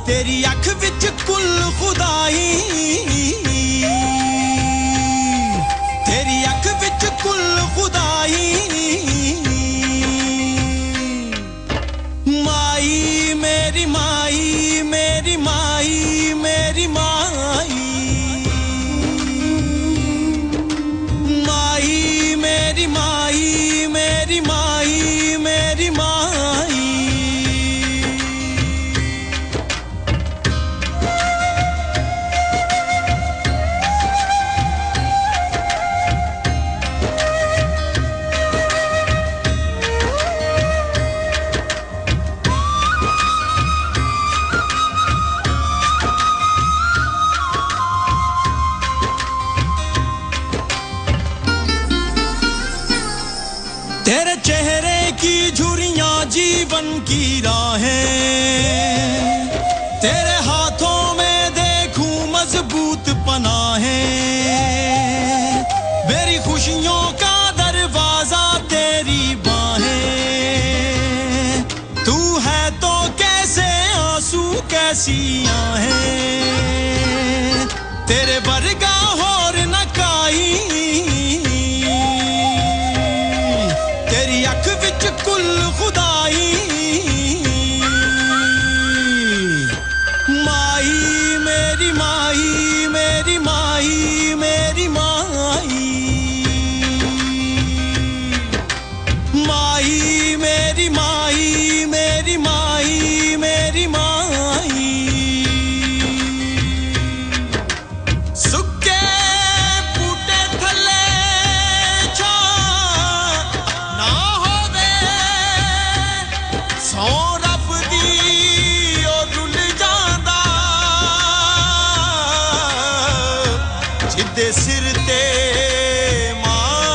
तेरी अख विच कुल खुदाई तेरी अख विच कुल खुदाई माई मेरी माई मेरी माई मेरी माई माई मेरी माई मेरी माई मेरी माई तेरे चेहरे की झुर्रियां जीवन की राहें तेरे हाथों में देखूं मजबूत पनाहें मेरी खुशियों का दरवाजा तेरी बाहें तू है तो कैसे आंसू कैसी आहें तेरे वर्गा और न काई अख विच कुल खुदाई माई मेरी माई मेरी माई मेरी माई माई मेरी माई मेरी माई मेरी माई सुक्के बूटे थले सौ रब दी ओ रुल जांदा जिदे सिर ते मां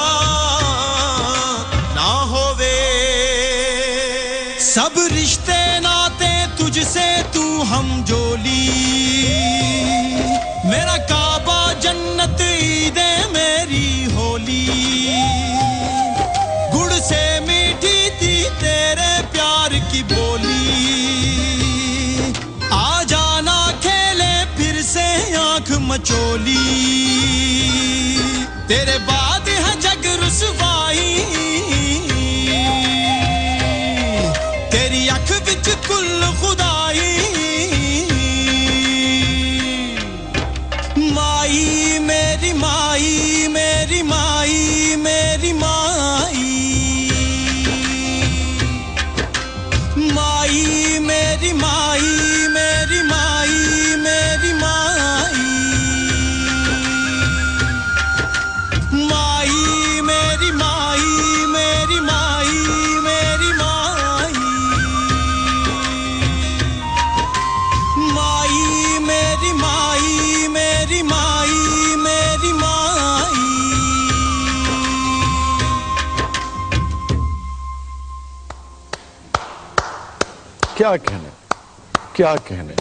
ना होवे सब रिश्ते नाते तुझसे तू हम जोली मेरा काबा जन्नत ईदे मेरी होली गुड़ से मीठी थी तेरे प्यार की बोली आ जाना खेले फिर से आंख मचोली तेरे बाद है जग रुसवाई तेरी अख विच कुल खुदाई माई मेरी माई मेरी माई मेरी माई माई मेरी माई मेरी माई मेरी माई माई मेरी माई मेरी माई मेरी माई माई मेरी माई मेरी माई मेरी माई क्या कहने